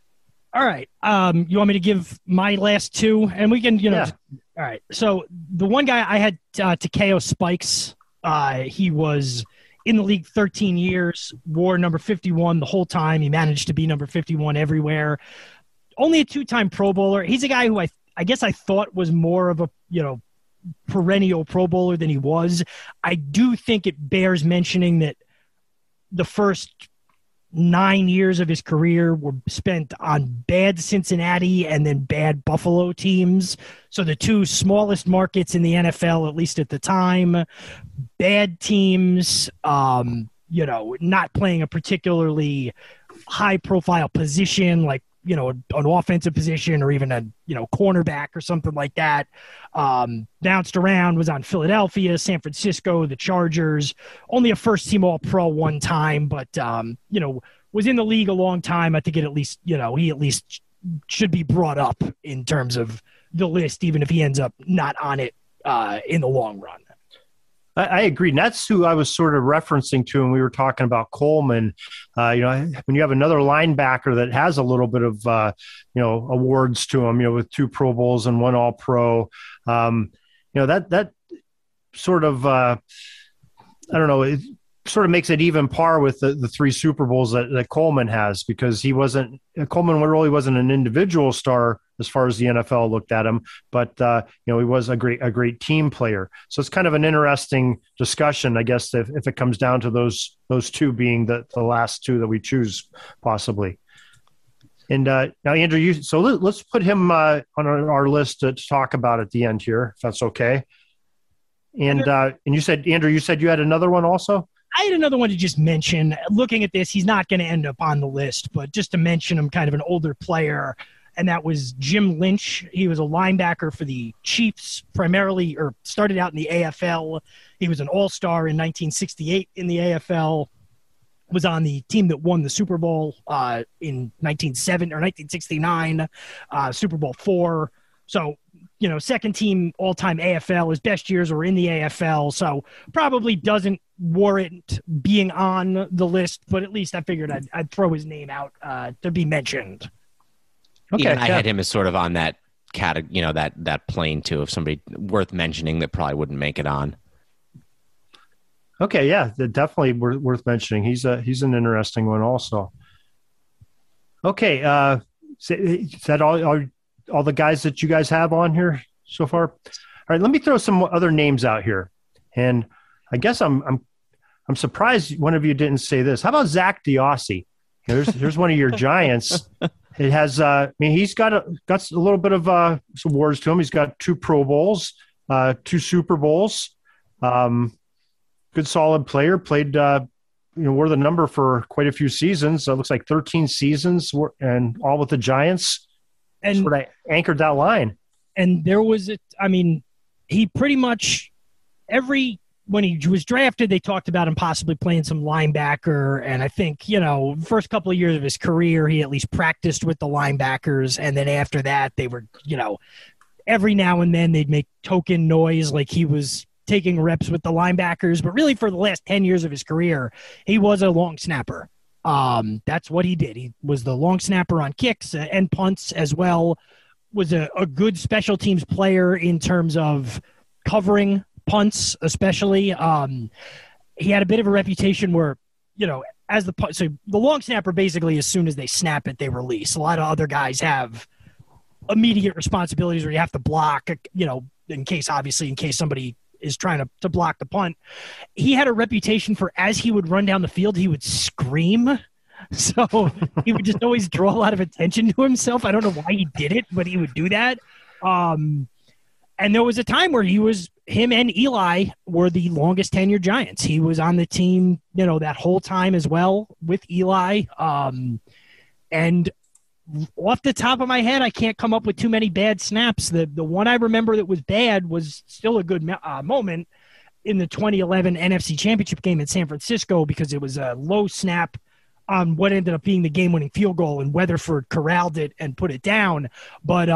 All right. You want me to give my last two? And we can, Yeah. All right. So the one guy I had, Takeo Spikes, he was in the league 13 years, wore number 51 the whole time. He managed to be number 51 everywhere. Only a two-time Pro Bowler. He's a guy who I guess I thought was more of a, perennial Pro Bowler than he was. I do think it bears mentioning that the first 9 years of his career were spent on bad Cincinnati and then bad Buffalo teams. So the two smallest markets in the NFL, at least at the time, bad teams, not playing a particularly high profile position, like, an offensive position or even a, cornerback or something like that. Bounced around, was on Philadelphia, San Francisco, the Chargers, only a first team all pro one time, but, was in the league a long time. I think he at least should be brought up in terms of the list, even if he ends up not on it in the long run. I agree. And that's who I was sort of referencing to when we were talking about Coleman. When you have another linebacker that has a little bit of, awards to him, with 2 Pro Bowls and 1 All-Pro, that sort of, it sort of makes it even par with the 3 Super Bowls that Coleman has, because Coleman really wasn't an individual star as far as the NFL looked at him, but he was a great team player. So it's kind of an interesting discussion, I guess, if it comes down to those 2 being the last 2 that we choose possibly. And now, Andrew, let's put him on our list to talk about at the end here, if that's okay. And you said, Andrew, you had another one also? I had another one to just mention. Looking at this, he's not going to end up on the list, but just to mention him, kind of an older player, and that was Jim Lynch. He was a linebacker for the Chiefs primarily, or started out in the AFL. He was an all-star in 1968 in the AFL, was on the team that won the Super Bowl in 1969, Super Bowl IV. So, second team all-time AFL. His best years were in the AFL, so probably doesn't warrant being on the list, but at least I figured I'd throw his name out to be mentioned. Okay, yeah, and I had him as sort of on that category, that plane too, of somebody worth mentioning that probably wouldn't make it on. Okay, yeah, definitely worth mentioning. He's an interesting one also. Okay, is that all the guys that you guys have on here so far? All right, let me throw some other names out here, and I guess I'm surprised one of you didn't say this. How about Zach DeOssie? Here's one of your Giants. It has, he's got a little bit of some awards to him. He's got 2 Pro Bowls, 2 Super Bowls. Good, solid player. Played, wore the number for quite a few seasons. So it looks like 13 seasons, and all with the Giants. And sort of anchored that line. And there was he pretty much when he was drafted, they talked about him possibly playing some linebacker. And I think, first couple of years of his career, he at least practiced with the linebackers. And then after that, they were, every now and then they'd make token noise like he was taking reps with the linebackers. But really for the last 10 years of his career, he was a long snapper. That's what he did. He was the long snapper on kicks and punts as well, was a good special teams player in terms of covering punts, especially. He had a bit of a reputation where, as so the long snapper, basically as soon as they snap it, they release. A lot of other guys have immediate responsibilities where you have to block, in case somebody is trying to block the punt. He had a reputation for, as he would run down the field, he would scream. So he would just always draw a lot of attention to himself. I don't know why he did it, but he would do that. And there was a time where him and Eli were the longest tenured Giants. He was on the team, that whole time as well with Eli. And off the top of my head, I can't come up with too many bad snaps. The one I remember that was bad was still a good moment in the 2011 NFC Championship game in San Francisco, because it was a low snap on what ended up being the game-winning field goal, and Weatherford corralled it and put it down. But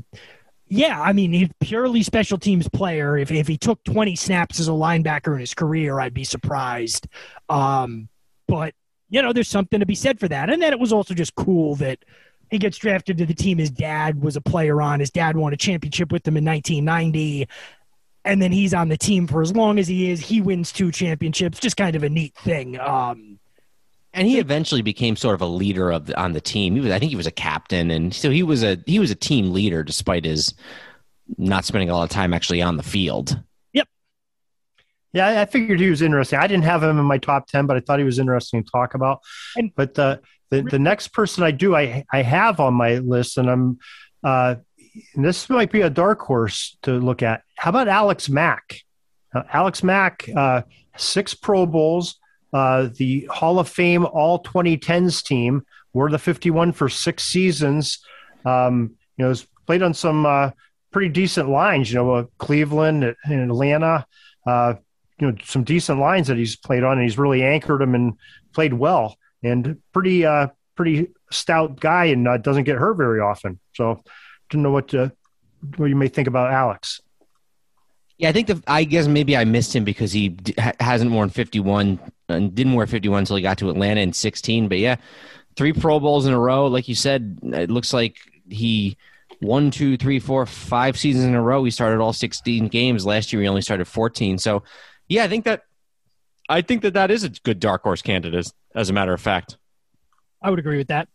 he's purely special teams player. If he took 20 snaps as a linebacker in his career, I'd be surprised. But there's something to be said for that. And then it was also just cool that He gets drafted to the team his dad was a player on. His dad won a championship with him in 1990. And then he's on the team for as long as he is. He wins 2 championships. Just kind of a neat thing. And he eventually became sort of a leader on the team. I think he was a captain, and so he was a team leader despite his not spending a lot of time actually on the field. Yep. Yeah, I figured he was interesting. I didn't have him in my top 10, but I thought he was interesting to talk about. But the next person I have on my list, and and this might be a dark horse to look at. How about Alex Mack? Alex Mack, 6 Pro Bowls. The Hall of Fame All 2010s team were the 51 for 6 seasons. Has played on some pretty decent lines, Cleveland and Atlanta, some decent lines that he's played on, and he's really anchored them and played well, and pretty stout guy, and doesn't get hurt very often. So didn't know what you may think about Alex. Yeah, I guess maybe I missed him because he hasn't worn 51 and didn't wear 51 until he got to Atlanta in 16. But yeah, 3 Pro Bowls in a row. Like you said, it looks like he 1, 2, 3, 4, 5 seasons in a row. He started all 16 games. Last year he only started 14. So yeah, I think that is a good dark horse candidate, as a matter of fact. I would agree with that.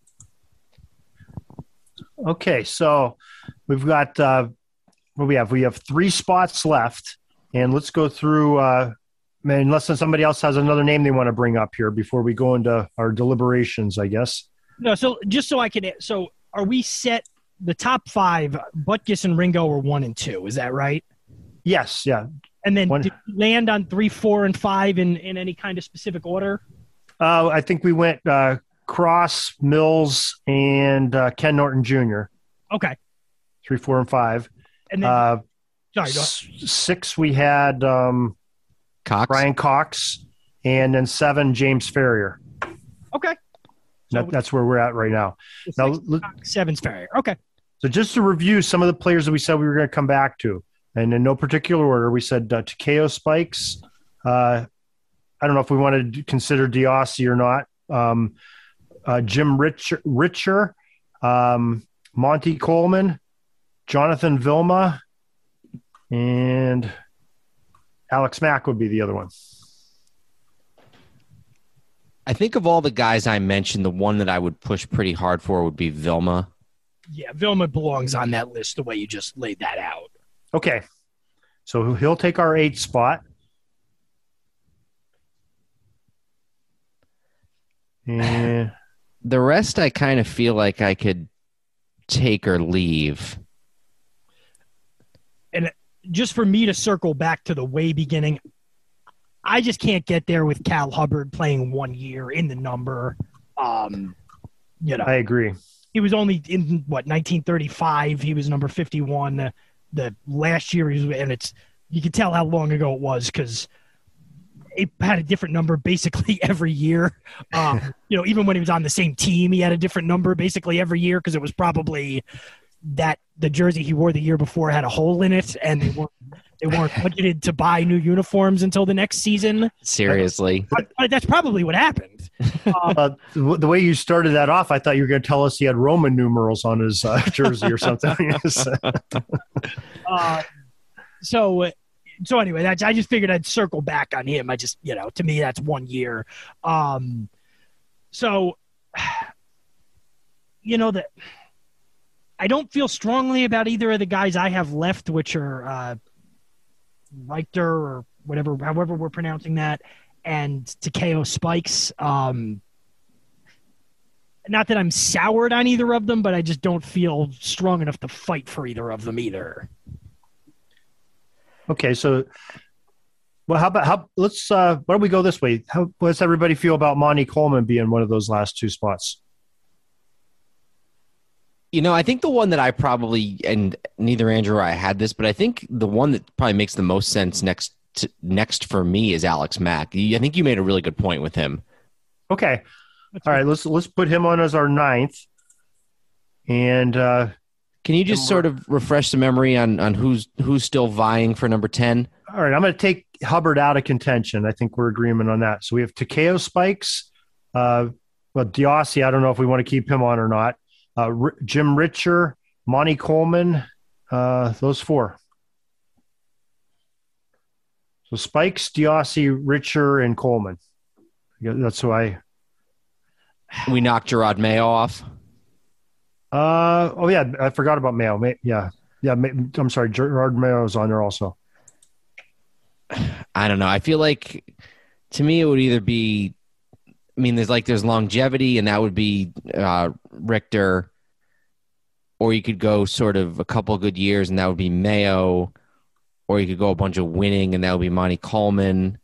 Okay, so we've got what we have. We have 3 spots left, and let's go through. Unless somebody else has another name they want to bring up here before we go into our deliberations, I guess. No, so just so I can. So are we set? The top 5, Butkus and Ringo are 1 and 2. Is that right? Yes. Yeah. And then did you land on 3, 4, and 5 in any kind of specific order? I think we went Cross, Mills, and Ken Norton Jr. Okay. 3, 4, and 5. And then, sorry, 6 we had Cox. Brian Cox, and then 7 James Ferrier. Okay. That's where we're at right now. Now 7's Ferrier. Okay. So just to review some of the players that we said we were going to come back to, and in no particular order, we said Takeo Spikes. I don't know if we wanted to consider Diossi or not. Jim Richer, Monty Coleman, Jonathan Vilma, and Alex Mack would be the other one. I think of all the guys I mentioned, the one that I would push pretty hard for would be Vilma. Yeah, Vilma belongs on that list the way you just laid that out. Okay. So he'll take our 8th spot. And the rest I kind of feel like I could take or leave. And just for me to circle back to the way beginning, I just can't get there with Cal Hubbard playing 1 year in the number. I agree. He was only in 1935. He was number 51. The last year, you can tell how long ago it was because it had a different number basically every year. Even when he was on the same team, he had a different number basically every year because it was probably that the jersey he wore the year before had a hole in it, and they weren't budgeted to buy new uniforms until the next season. Seriously. But that's probably what happened. The way you started that off, I thought you were going to tell us he had Roman numerals on his jersey or something. So anyway, I just figured I'd circle back on him. I just, to me, that's 1 year. That I don't feel strongly about either of the guys I have left, which are Reichter or whatever, however we're pronouncing that, and Takeo Spikes. Not that I'm soured on either of them, but I just don't feel strong enough to fight for either of them either. Okay, so why don't we go this way? How does everybody feel about Monty Coleman being one of those last 2 spots? I think the one that I probably, and neither Andrew or I had this, but I think the one that probably makes the most sense next for me is Alex Mack. I think you made a really good point with him. Okay. All right, let's put him on as our 9th. And can you just sort of refresh the memory on who's still vying for number 10? All right, I'm going to take Hubbard out of contention. I think we're agreement on that. So we have Takeo Spikes. Diossi, I don't know if we want to keep him on or not. Jim Richer, Monty Coleman, those four. So Spikes, Diossi, Richer, and Coleman. That's who We knocked Gerard Mayo off. Oh, yeah, I forgot about Mayo. Yeah, I'm sorry, Gerard Mayo is on there also. I don't know. I feel like, to me, it would either be, there's longevity, and that would be Richter, or you could go sort of a couple good years, and that would be Mayo, or you could go a bunch of winning, and that would be Monty Coleman.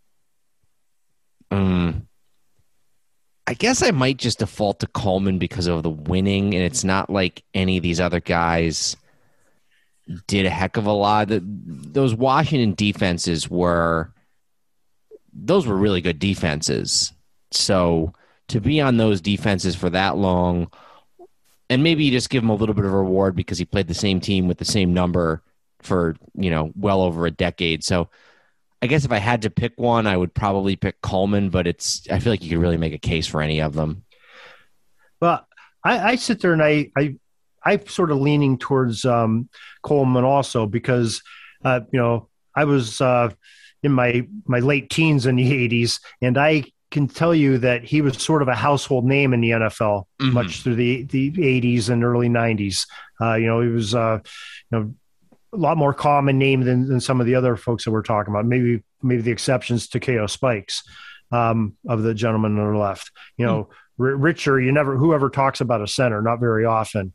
I guess I might just default to Coleman because of the winning, and it's not like any of these other guys did a heck of a lot. Those Washington defenses were really good defenses. So to be on those defenses for that long, and maybe you just give him a little bit of a reward because he played the same team with the same number for, well over a decade. So I guess if I had to pick one, I would probably pick Coleman, but I feel like you could really make a case for any of them. Well, I sit there and I'm sort of leaning towards Coleman also because, I was in my late teens in the 80s, and I can tell you that he was sort of a household name in the NFL much through the 80s and early 90s. He was, a lot more common name than some of the other folks that we're talking about. Maybe the exceptions to K.O. Spikes of the gentleman on the left. Richer, whoever talks about a center, not very often.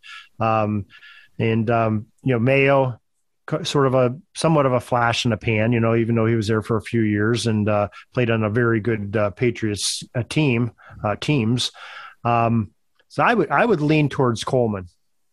Mayo, sort of somewhat of a flash in the pan, even though he was there for a few years and played on a very good Patriots teams. So I would lean towards Coleman.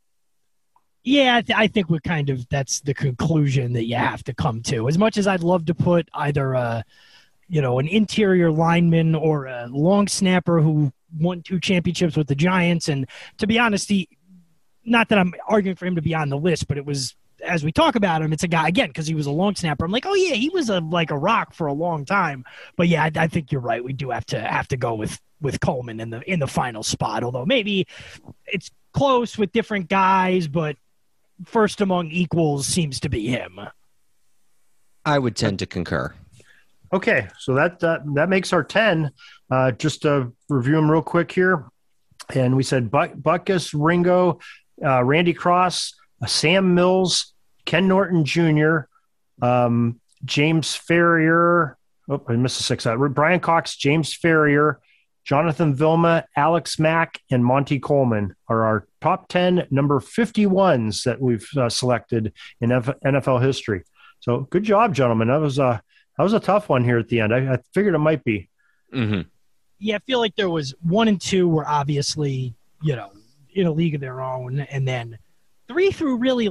Yeah, I think that's the conclusion that you have to come to. As much as I'd love to put either an interior lineman or a long snapper who won 2 championships with the Giants, and to be honest, not that I'm arguing for him to be on the list, but it was, as we talk about him, it's a guy, again, because he was a long snapper. I'm like, oh yeah, he was a rock for a long time. But yeah, I think you're right. We do have to go with Coleman in the final spot. Although maybe it's close with different guys, but first among equals seems to be him. I would tend to concur. Okay, so that makes our 10. Just to review them real quick here. And we said Butkus, Ringo, Randy Cross, Sam Mills, Ken Norton Jr., James Ferrier. Oh, I missed a 6. Brian Cox, James Ferrier, Jonathan Vilma, Alex Mack, and Monty Coleman are our top 10 number 51s that we've selected in NFL history. So good job, gentlemen. That was a tough one here at the end. I figured it might be. Mm-hmm. Yeah, I feel like there was 1 and 2 were obviously, in a league of their own, and then 3 through really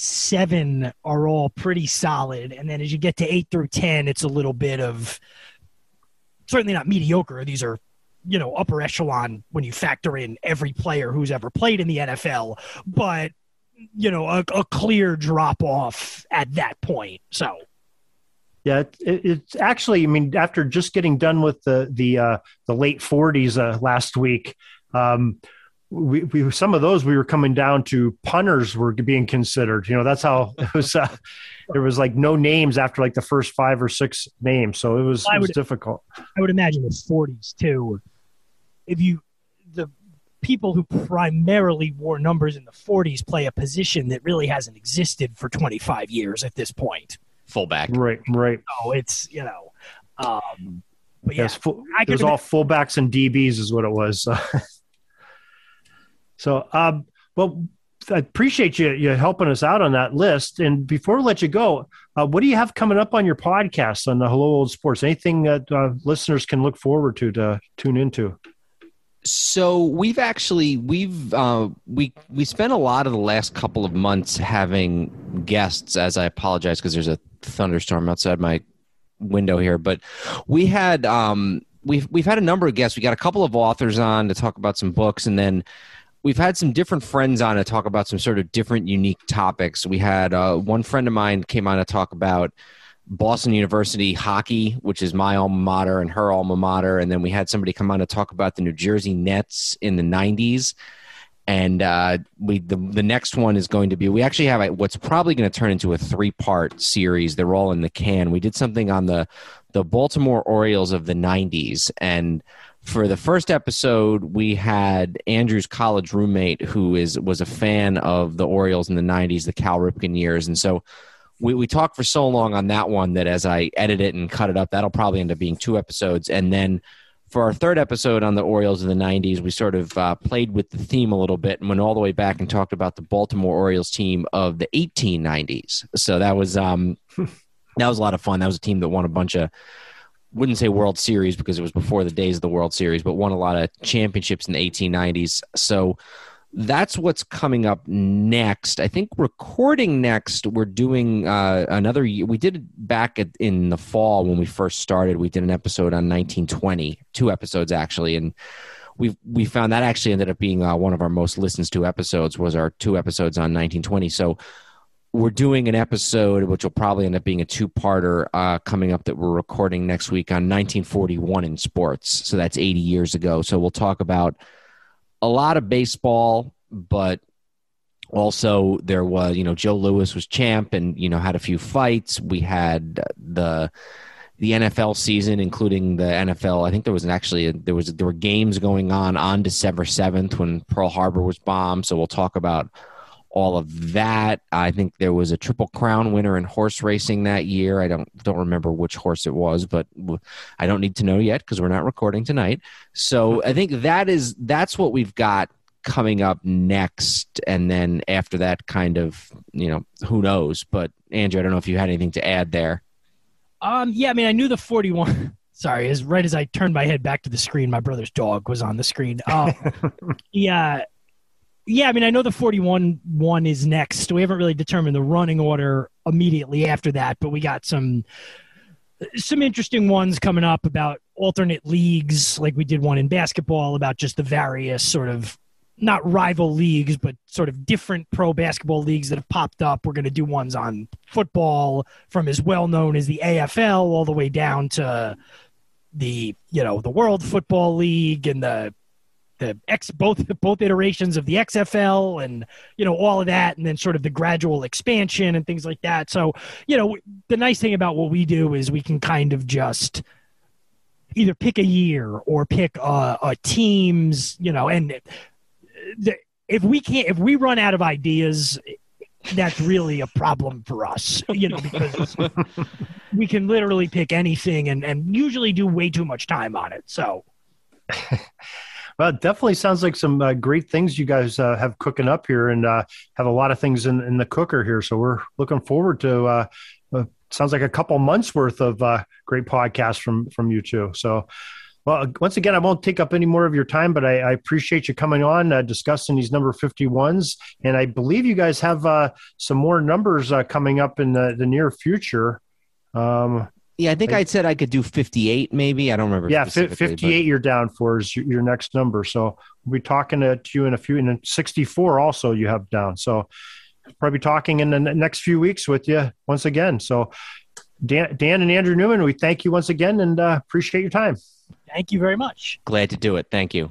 7 are all pretty solid, and then as you get to 8 through 10, it's a little bit of certainly not mediocre. These are upper echelon when you factor in every player who's ever played in the NFL, but a clear drop off at that point. So. Yeah, it's actually, after just getting done with the late 40s last week, we some of those we were coming down to punters were being considered. That's how it was. There was no names after the first 5 or 6 names, so it was difficult. I would imagine the 40s too. The people who primarily wore numbers in the 40s play a position that really hasn't existed for 25 years at this point. Fullback. Right. So it's, but yeah, yes, it was all fullbacks and DBs is what it was. So, well, I appreciate you helping us out on that list. And before we let you go, what do you have coming up on your podcast on the Hello Old Sports? Anything that listeners can look forward to tune into? So we spent a lot of the last couple of months having guests, as I apologize because there's a thunderstorm outside my window here, but we had we've had a number of guests. We got a couple of authors on to talk about some books, and then we've had some different friends on to talk about some sort of different unique topics. We had one friend of mine came on to talk about Boston University hockey, which is my alma mater and her alma mater. And then we had somebody come on to talk about the New Jersey Nets in the 90s. And the next one is going to be, we actually have what's probably going to turn into a 3-part series. They're all in the can. We did something on the Baltimore Orioles of the 90s. And for the first episode, we had Andrew's college roommate who was a fan of the Orioles in the 90s, the Cal Ripken years. And so we talked for so long on that one that as I edit it and cut it up, that'll probably end up being 2 episodes. And then for our third episode on the Orioles of the 90s, we sort of played with the theme a little bit and went all the way back and talked about the Baltimore Orioles team of the 1890s. So that was a lot of fun. That was a team that won a bunch of, wouldn't say World Series because it was before the days of the World Series, but won a lot of championships in the 1890s. So that's what's coming up next. I think recording next, we're doing another year. We did it back in the fall when we first started. We did an episode on 1920, 2 episodes actually, and we found that actually ended up being one of our most listened to episodes, was our 2 episodes on 1920. So we're doing an episode, which will probably end up being a 2-parter coming up that we're recording next week on 1941 in sports. So that's 80 years ago. So we'll talk about a lot of baseball, but also there was, Joe Louis was champ and, had a few fights. We had the NFL season, including the NFL. I think there were games going on December 7th when Pearl Harbor was bombed. So we'll talk about all of that. I think there was a Triple Crown winner in horse racing that year. I don't remember which horse it was, but I don't need to know yet because we're not recording tonight. So I think that's what we've got coming up next. And then after that, kind of, who knows? But Andrew, I don't know if you had anything to add there. Yeah, I mean, I knew the 41. Sorry, right as I turned my head back to the screen, my brother's dog was on the screen. Yeah, I mean, I know the 41 one is next. We haven't really determined the running order immediately after that, but we got some interesting ones coming up about alternate leagues, like we did one in basketball about just the various sort of, not rival leagues, but sort of different pro basketball leagues that have popped up. We're going to do ones on football from as well known as the AFL all the way down to the World Football League and both iterations of the XFL and, all of that, and then sort of the gradual expansion and things like that. So, the nice thing about what we do is we can kind of just either pick a year or pick a teams, and if we run out of ideas, that's really a problem for us, because we can literally pick anything and usually do way too much time on it. So. Well, it definitely sounds like some great things you guys have cooking up here, and have a lot of things in the cooker here. So we're looking forward to sounds like a couple months worth of great podcasts from you two. So, well, once again, I won't take up any more of your time, but I appreciate you coming on discussing these number 51s. And I believe you guys have some more numbers coming up in the near future. Yeah, I think I said I could do 58 maybe. I don't remember. Yeah, 58 you're down for is your next number. So we'll be talking to you in a few, and then 64 also you have down. So probably talking in the next few weeks with you once again. So Dan and Andrew Newman, we thank you once again and appreciate your time. Thank you very much. Glad to do it. Thank you.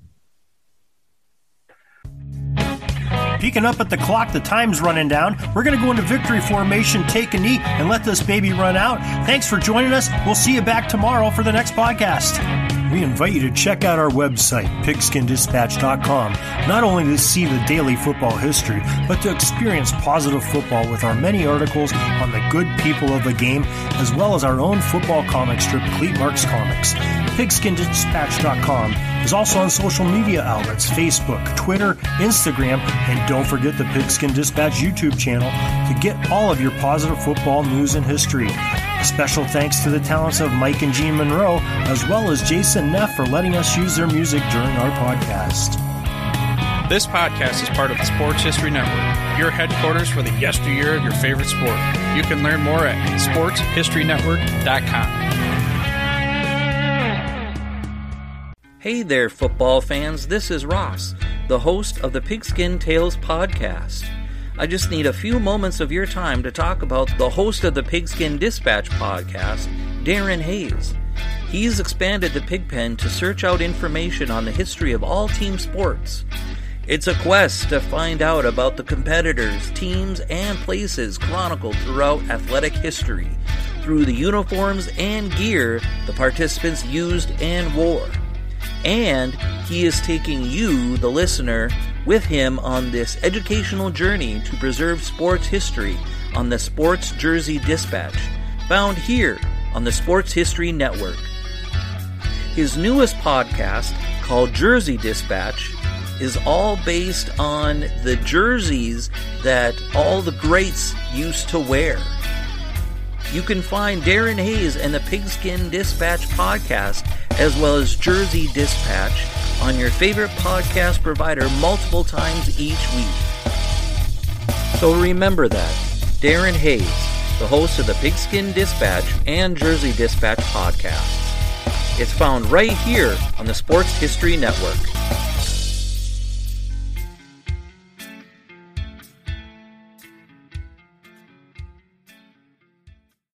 Peeking up at the clock, the time's running down. We're going to go into victory formation, take a knee, and let this baby run out. Thanks for joining us. We'll see you back tomorrow for the next podcast. We invite you to check out our website, pigskindispatch.com, not only to see the daily football history, but to experience positive football with our many articles on the good people of the game, as well as our own football comic strip, Cleat Marks Comics. Pigskindispatch.com is also on social media outlets, Facebook, Twitter, Instagram, and don't forget the Pigskin Dispatch YouTube channel to get all of your positive football news and history. A special thanks to the talents of Mike and Gene Monroe, as well as Jason Neff for letting us use their music during our podcast. This podcast is part of the Sports History Network, your headquarters for the yesteryear of your favorite sport. You can learn more at sportshistorynetwork.com. Hey there, football fans. This is Ross, the host of the Pigskin Tales podcast. I just need a few moments of your time to talk about the host of the Pigskin Dispatch podcast, Darren Hayes. He's expanded the Pigpen to search out information on the history of all team sports. It's a quest to find out about the competitors, teams, and places chronicled throughout athletic history through the uniforms and gear the participants used and wore. And he is taking you, the listener, with him on this educational journey to preserve sports history on the Sports Jersey Dispatch, found here on the Sports History Network. His newest podcast, called Jersey Dispatch, is all based on the jerseys that all the greats used to wear. You can find Darren Hayes and the Pigskin Dispatch podcast, as well as Jersey Dispatch, on your favorite podcast provider multiple times each week. So remember that, Darren Hayes, the host of the Pigskin Dispatch and Jersey Dispatch podcasts. It's found right here on the Sports History Network.